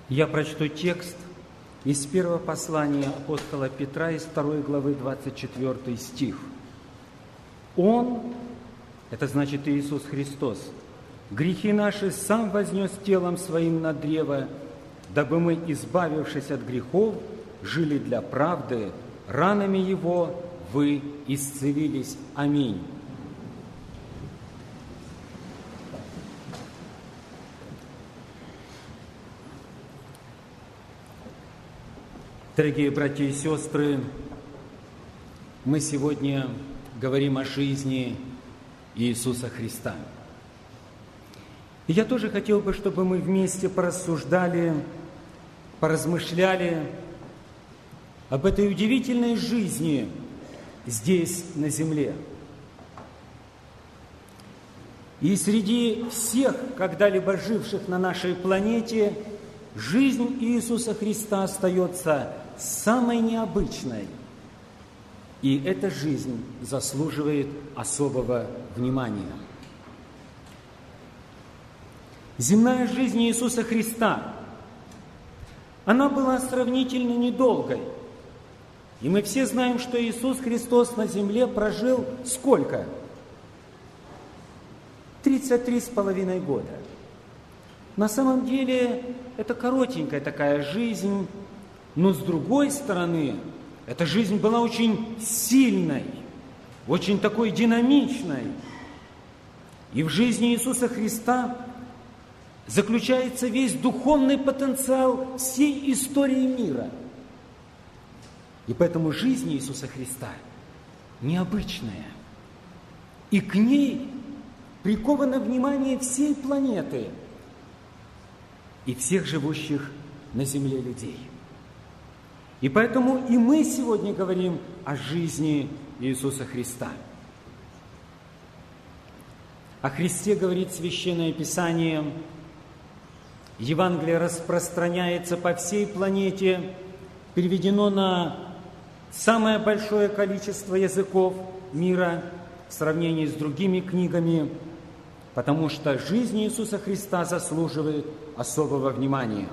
Я прочту текст из первого послания апостола Петра, из 2 главы, 24 стих. Он, это значит Иисус Христос, грехи наши сам вознес телом своим на древо, дабы мы, избавившись от грехов, жили для правды, ранами Его вы исцелились. Аминь. Дорогие братья и сестры, мы сегодня говорим о жизни Иисуса Христа. И я тоже хотел бы, чтобы мы вместе порассуждали, поразмышляли об этой удивительной жизни здесь, на земле. И среди всех когда-либо живших на нашей планете жизнь Иисуса Христа остается самой необычной, и эта жизнь заслуживает особого внимания. Земная жизнь Иисуса Христа, она была сравнительно недолгой, и мы все знаем, что Иисус Христос на земле прожил сколько? 33,5 года. На самом деле, это коротенькая такая жизнь, но с другой стороны, эта жизнь была очень сильной, очень такой динамичной. И в жизни Иисуса Христа заключается весь духовный потенциал всей истории мира. И поэтому жизнь Иисуса Христа необычная. И к ней приковано внимание всей планеты и всех живущих на земле людей. И поэтому и мы сегодня говорим о жизни Иисуса Христа. О Христе говорит Священное Писание. Евангелие распространяется по всей планете, переведено на самое большое количество языков мира в сравнении с другими книгами, потому что жизнь Иисуса Христа заслуживает особого внимания.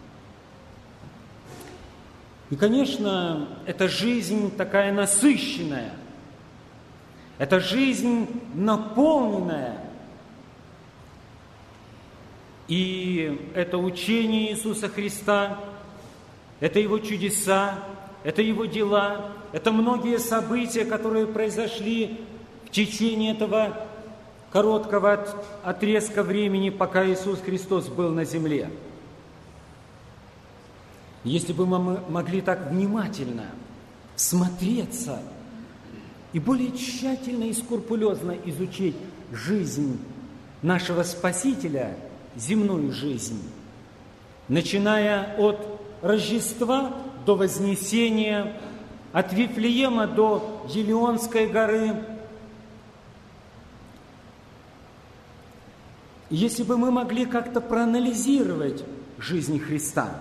И, конечно, эта жизнь такая насыщенная, эта жизнь наполненная. И это учение Иисуса Христа, это Его чудеса, это Его дела, это многие события, которые произошли в течение этого короткого отрезка времени, пока Иисус Христос был на земле. Если бы мы могли так внимательно всмотреться и более тщательно и скрупулезно изучить жизнь нашего Спасителя, земную жизнь, начиная от Рождества до Вознесения, от Вифлеема до Елеонской горы. Если бы мы могли как-то проанализировать жизнь Христа,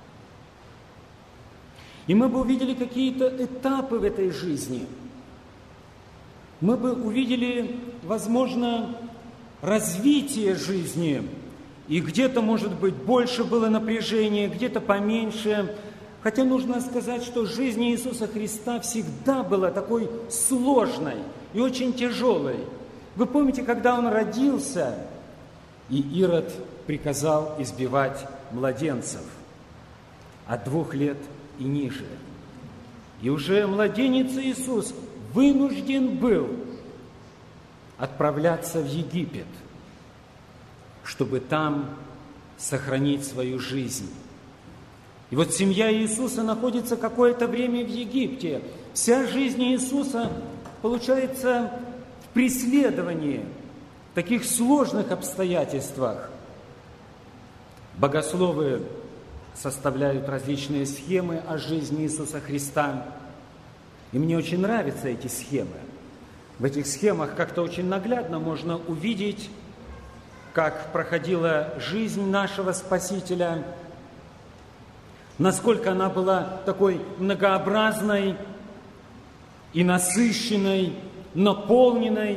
и мы бы увидели какие-то этапы в этой жизни, мы бы увидели, возможно, развитие жизни, и где-то, может быть, больше было напряжения, где-то поменьше. Хотя нужно сказать, что жизнь Иисуса Христа всегда была такой сложной и очень тяжелой. Вы помните, когда Он родился, и Ирод приказал избивать младенцев от 2 лет и ниже. И уже младенец Иисус вынужден был отправляться в Египет, чтобы там сохранить свою жизнь. И вот семья Иисуса находится какое-то время в Египте. Вся жизнь Иисуса, получается, в преследовании, в таких сложных обстоятельствах. Богословы составляют различные схемы о жизни Иисуса Христа. И мне очень нравятся эти схемы. В этих схемах как-то очень наглядно можно увидеть, как проходила жизнь нашего Спасителя, насколько она была такой многообразной и насыщенной, наполненной.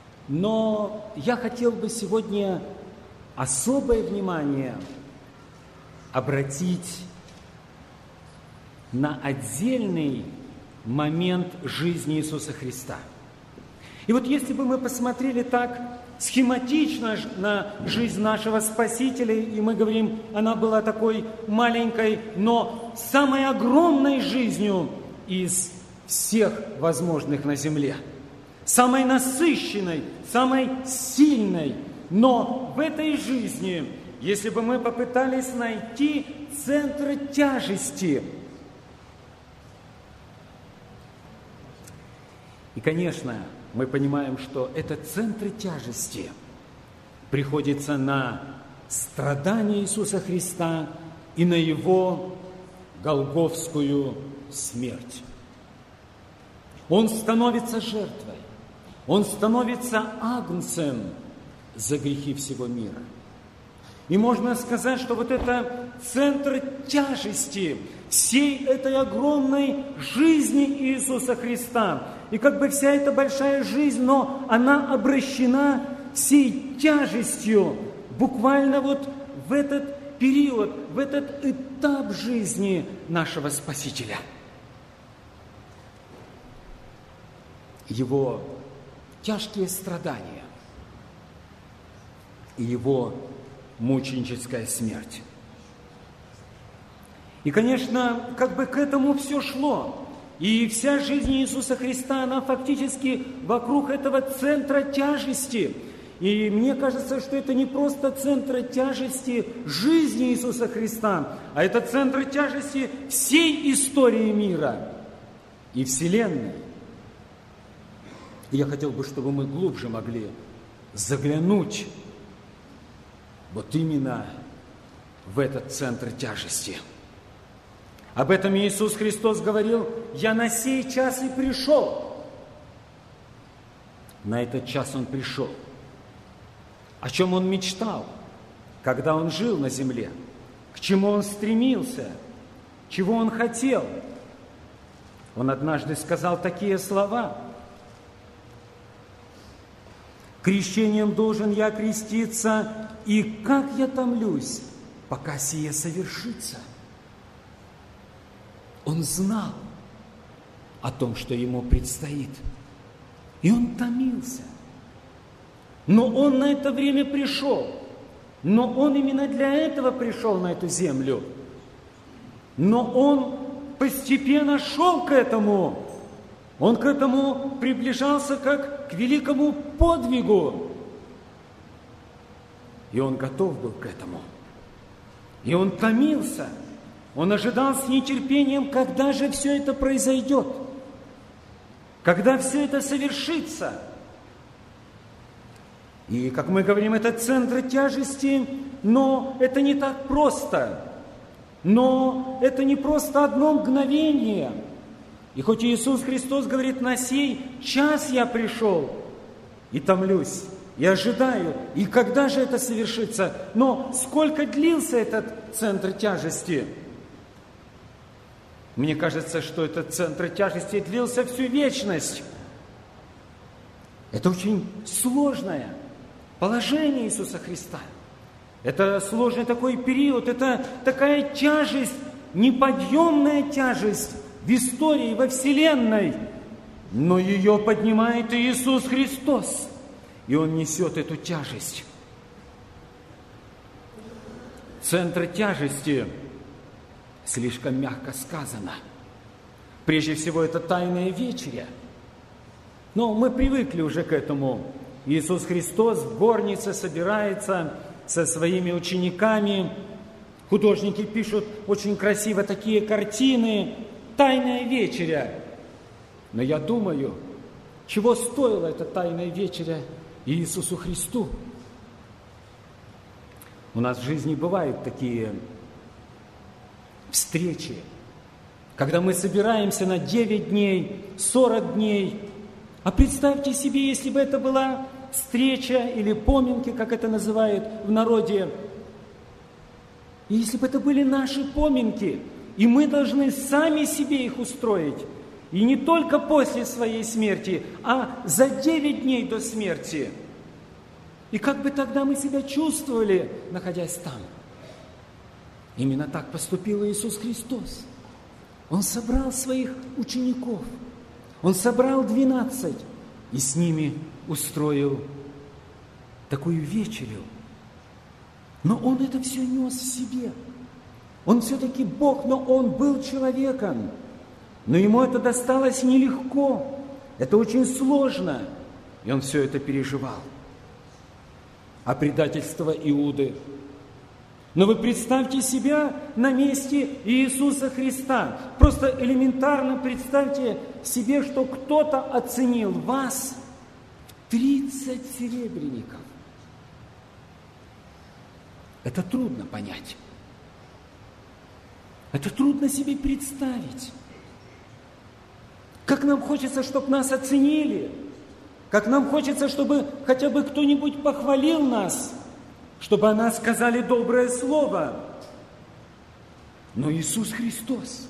Но я хотел бы сегодня особое внимание обратить на отдельный момент жизни Иисуса Христа. И вот если бы мы посмотрели так схематично на жизнь нашего Спасителя, и мы говорим, она была такой маленькой, но самой огромной жизнью из всех возможных на земле, самой насыщенной, самой сильной. Но в этой жизни, если бы мы попытались найти центр тяжести, и, конечно, мы понимаем, что этот центр тяжести приходится на страдания Иисуса Христа и на Его голгофскую смерть. Он становится жертвой, Он становится агнцем за грехи всего мира. И можно сказать, что вот это центр тяжести всей этой огромной жизни Иисуса Христа. И как бы вся эта большая жизнь, но она обращена всей тяжестью буквально вот в этот период, в этот этап жизни нашего Спасителя. Его тяжкие страдания и Его мученическая смерть. И, конечно, как бы к этому все шло. И вся жизнь Иисуса Христа, она фактически вокруг этого центра тяжести. И мне кажется, что это не просто центр тяжести жизни Иисуса Христа, а это центр тяжести всей истории мира и Вселенной. И я хотел бы, чтобы мы глубже могли заглянуть вот именно в этот центр тяжести. Об этом Иисус Христос говорил: «Я на сей час и пришел». На этот час Он пришел. О чем Он мечтал, когда Он жил на земле? К чему Он стремился? Чего Он хотел? Он однажды сказал такие слова: «Крещением должен я креститься, и как я томлюсь, пока сие совершится». Он знал о том, что ему предстоит. И он томился. Но он на это время пришел. Но он именно для этого пришел на эту землю. Но он постепенно шел к этому. Он к этому приближался как к великому подвигу. И он готов был к этому. И он томился. Он ожидал с нетерпением, когда же все это произойдет, когда все это совершится. И, как мы говорим, это центр тяжести, но это не так просто. Но это не просто одно мгновение. И хоть Иисус Христос говорит: «На сей час я пришел и томлюсь, и ожидаю, и когда же это совершится?» Но сколько длился этот центр тяжести? Мне кажется, что этот центр тяжести длился всю вечность. Это очень сложное положение Иисуса Христа. Это сложный такой период, это такая тяжесть, неподъемная тяжесть в истории, во Вселенной. Но ее поднимает Иисус Христос, и Он несет эту тяжесть. Центр тяжести слишком мягко сказано. Прежде всего, это Тайная вечеря. Но мы привыкли уже к этому. Иисус Христос в горнице собирается со своими учениками. Художники пишут очень красиво такие картины. Тайная вечеря. Но я думаю, чего стоила эта Тайная вечеря Иисусу Христу? У нас в жизни бывают такие встречи, когда мы собираемся на 9 дней, 40 дней. А представьте себе, если бы это была встреча или поминки, как это называют в народе. И если бы это были наши поминки, и мы должны сами себе их устроить, и не только после своей смерти, а за 9 дней до смерти. И как бы тогда мы себя чувствовали, находясь там? Именно так поступил Иисус Христос. Он собрал своих учеников, Он собрал 12 и с ними устроил такую вечерю. Но Он это все нес в себе. Он все-таки Бог, но Он был человеком. Но Ему это досталось нелегко. Это очень сложно. И Он все это переживал. А предательство Иуды. Но вы представьте себя на месте Иисуса Христа. Просто элементарно представьте себе, что кто-то оценил вас в 30 серебряников. Это трудно понять. Это трудно себе представить. Как нам хочется, чтобы нас оценили. Как нам хочется, чтобы хотя бы кто-нибудь похвалил нас, чтобы о нас сказали доброе слово. Но Иисус Христос,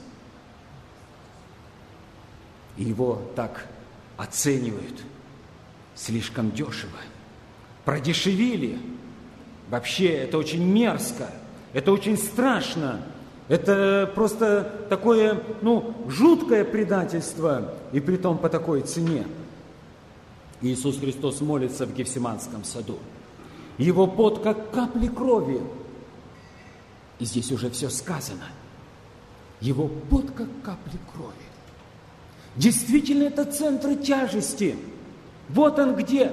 Его так оценивают слишком дешево, продешевили. Вообще, это очень мерзко, это очень страшно, это просто такое, жуткое предательство, и притом по такой цене. Иисус Христос молится в Гефсиманском саду. Его пот, как капли крови. И здесь уже все сказано. Его пот, как капли крови. Действительно, это центр тяжести. Вот он где.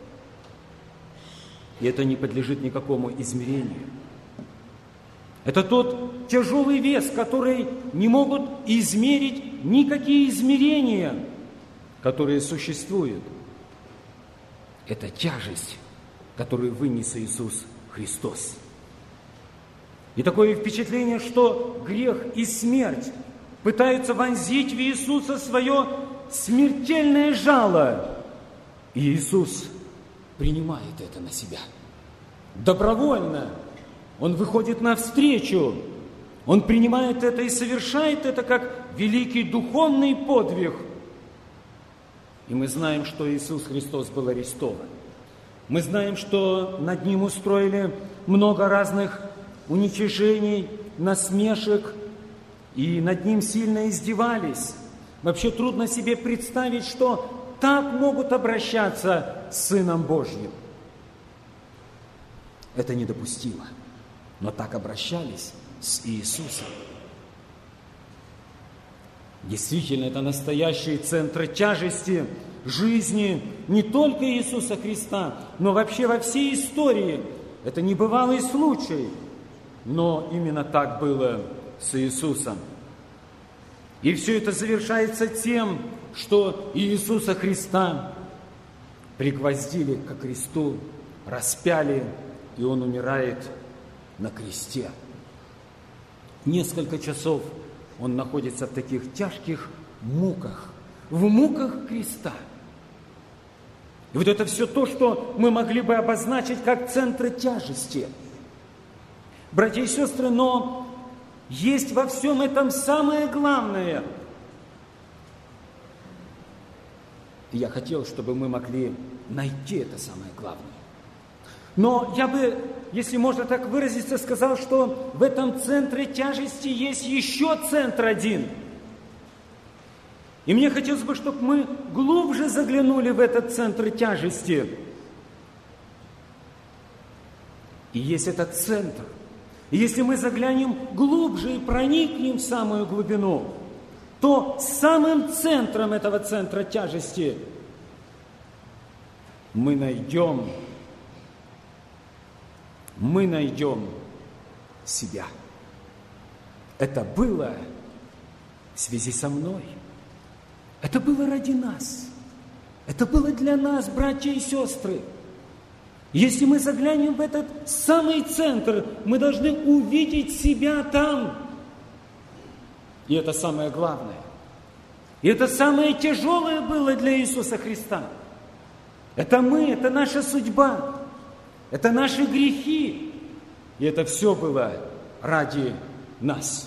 И это не подлежит никакому измерению. Это тот тяжелый вес, который не могут измерить никакие измерения, которые существуют. Это тяжесть, которую вынес Иисус Христос. И такое впечатление, что грех и смерть пытаются вонзить в Иисуса свое смертельное жало. И Иисус принимает это на себя. Добровольно Он выходит навстречу. Он принимает это и совершает это как великий духовный подвиг. И мы знаем, что Иисус Христос был арестован. Мы знаем, что над Ним устроили много разных уничижений, насмешек, и над Ним сильно издевались. Вообще трудно себе представить, что так могут обращаться с Сыном Божьим. Это недопустимо. Но так обращались с Иисусом. Действительно, это настоящий центр тяжести жизни не только Иисуса Христа, но вообще во всей истории. Это небывалый случай, но именно так было с Иисусом. И все это завершается тем, что Иисуса Христа пригвоздили ко кресту, распяли, и Он умирает на кресте. Несколько часов Он находится в таких тяжких муках, в муках креста. И вот это все то, что мы могли бы обозначить как центры тяжести. Братья и сестры, но есть во всем этом самое главное. И я хотел, чтобы мы могли найти это самое главное. Но я бы, если можно так выразиться, сказал, что в этом центре тяжести есть еще центр один. И мне хотелось бы, чтобы мы глубже заглянули в этот центр тяжести. И есть этот центр. И если мы заглянем глубже и проникнем в самую глубину, то самым центром этого центра тяжести мы найдем себя. Это было в связи со мной. Это было ради нас. Это было для нас, братья и сестры. Если мы заглянем в этот самый центр, мы должны увидеть себя там. И это самое главное. И это самое тяжелое было для Иисуса Христа. Это мы, это наша судьба. Это наши грехи. И это все было ради нас.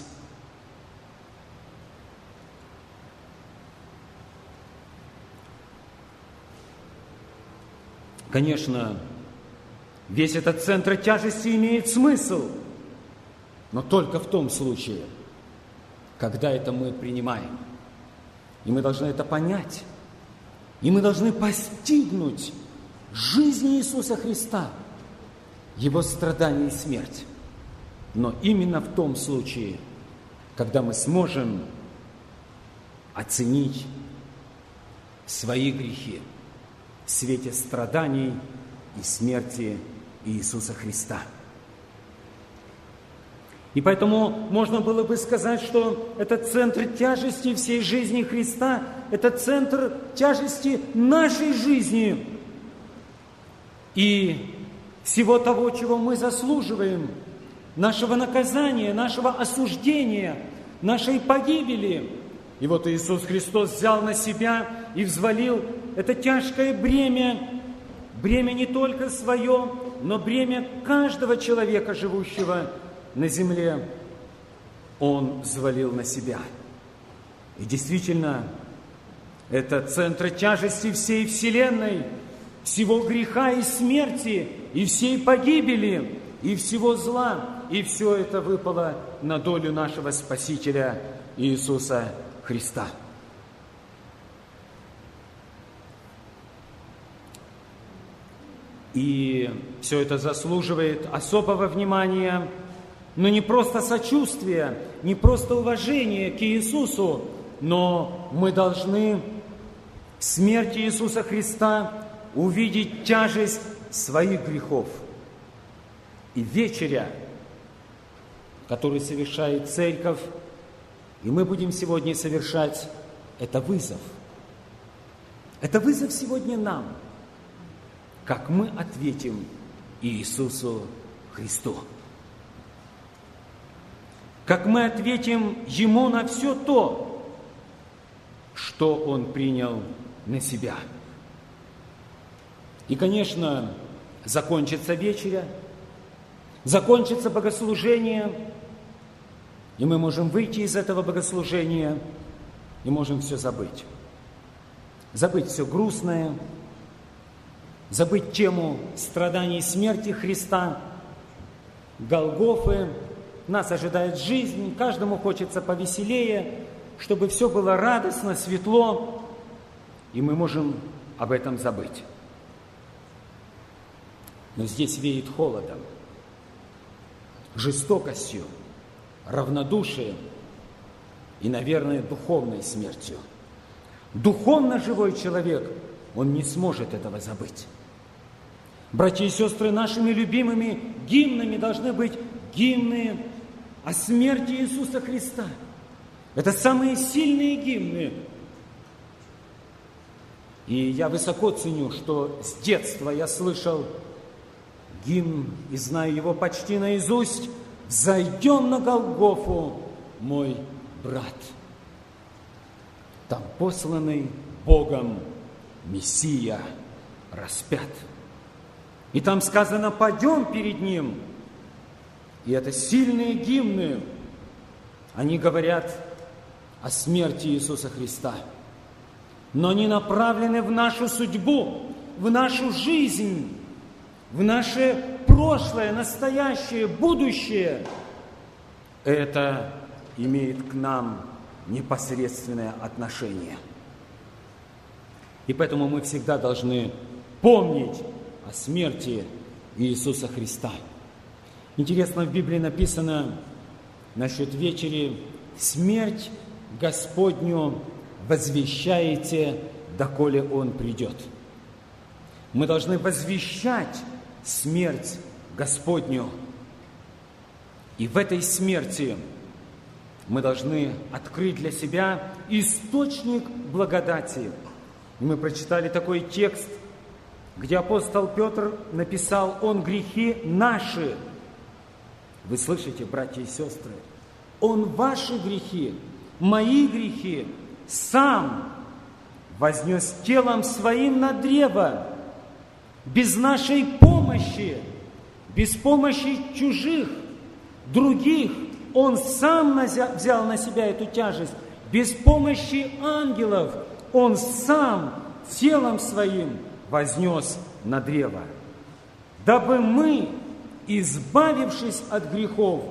Конечно, весь этот центр тяжести имеет смысл. но только в том случае, когда это мы принимаем. И мы должны это понять. И мы должны постигнуть жизнь Иисуса Христа, Его страдания и смерть. Но именно в том случае, когда мы сможем оценить свои грехи в свете страданий и смерти Иисуса Христа. И поэтому можно было бы сказать, что это центр тяжести всей жизни Христа, это центр тяжести нашей жизни и всего того, чего мы заслуживаем, нашего наказания, нашего осуждения, нашей погибели. И вот Иисус Христос взял на себя и взвалил это тяжкое бремя, бремя не только свое, но бремя каждого человека, живущего на земле, Он взвалил на себя. И действительно, это центр тяжести всей вселенной, всего греха и смерти, и всей погибели, и всего зла. И все это выпало на долю нашего Спасителя Иисуса Христа. И все это заслуживает особого внимания, но не просто сочувствия, не просто уважения к Иисусу, но мы должны в смерти Иисуса Христа увидеть тяжесть своих грехов. И вечеря, которую совершает Церковь, и мы будем сегодня совершать, это вызов. Это вызов сегодня нам, как мы ответим Иисусу Христу. Как мы ответим Ему на все то, что Он принял на себя. И, конечно, закончится вечеря, закончится богослужение, и мы можем выйти из этого богослужения и можем все забыть. Забыть все грустное, забыть тему страданий и смерти Христа, Голгофы. Нас ожидает жизнь, каждому хочется повеселее, чтобы все было радостно, светло, и мы можем об этом забыть. Но здесь веет холодом, жестокостью, равнодушием и, наверное, духовной смертью. Духовно живой человек, он не сможет этого забыть. Братья и сестры, нашими любимыми гимнами должны быть гимны о смерти Иисуса Христа. Это самые сильные гимны. И я высоко ценю, что с детства я слышал гимн и знаю его почти наизусть: «Взойдем на Голгофу, мой брат». Там посланный Богом Мессия распят. И там сказано: «Пойдем перед Ним». И это сильные гимны. Они говорят о смерти Иисуса Христа. Но они направлены в нашу судьбу, в нашу жизнь, в наше прошлое, настоящее, будущее. Это имеет к нам непосредственное отношение. И поэтому мы всегда должны помнить о смерти Иисуса Христа. Интересно, в Библии написано насчет вечери: «Смерть Господню возвещаете, доколе Он придет». Мы должны возвещать смерть Господню. И в этой смерти мы должны открыть для себя источник благодати. И мы прочитали такой текст, где апостол Петр написал: «Он грехи наши». Вы слышите, братья и сестры? Он ваши грехи, мои грехи сам вознес телом своим на древо, без нашей помощи, без помощи чужих, других. Он сам взял на себя эту тяжесть, без помощи ангелов. Он сам телом своим вознес на древо, дабы мы, избавившись от грехов,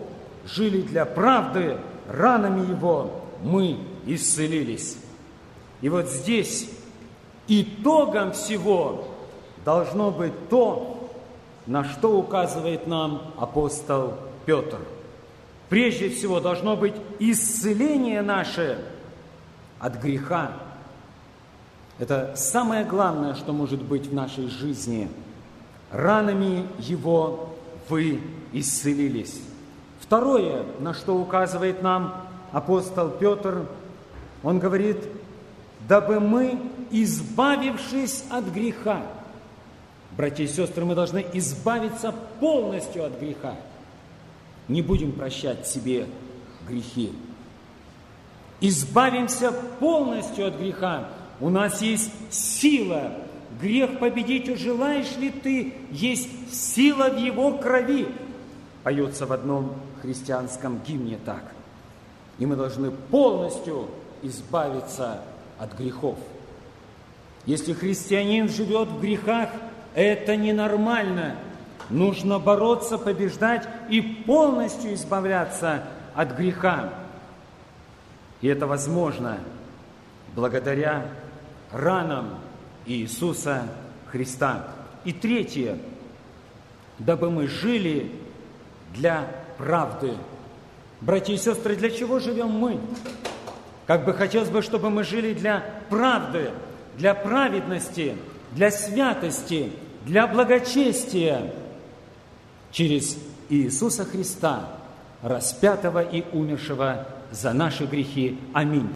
жили для правды, ранами Его мы исцелились. И вот здесь итогом всего должно быть то, на что указывает нам апостол Петр. Прежде всего должно быть исцеление наше от греха. Это самое главное, что может быть в нашей жизни. Ранами Его вы исцелились. Второе, на что указывает нам апостол Петр, он говорит: дабы мы, избавившись от греха, братья и сестры, мы должны избавиться полностью от греха. Не будем прощать себе грехи. Избавимся полностью от греха. У нас есть сила. Грех победить желаешь ли ты? Есть сила в его крови. Поется в одном христианском гимне так. И мы должны полностью избавиться от грехов. Если христианин живет в грехах, это ненормально. Нужно бороться, побеждать и полностью избавляться от греха. И это возможно благодаря ранам Иисуса Христа. И третье, дабы мы жили для правды. Братья и сестры, для чего живем мы? Как бы хотелось бы, чтобы мы жили для правды, для праведности, для святости, для благочестия через Иисуса Христа, распятого и умершего за наши грехи. Аминь.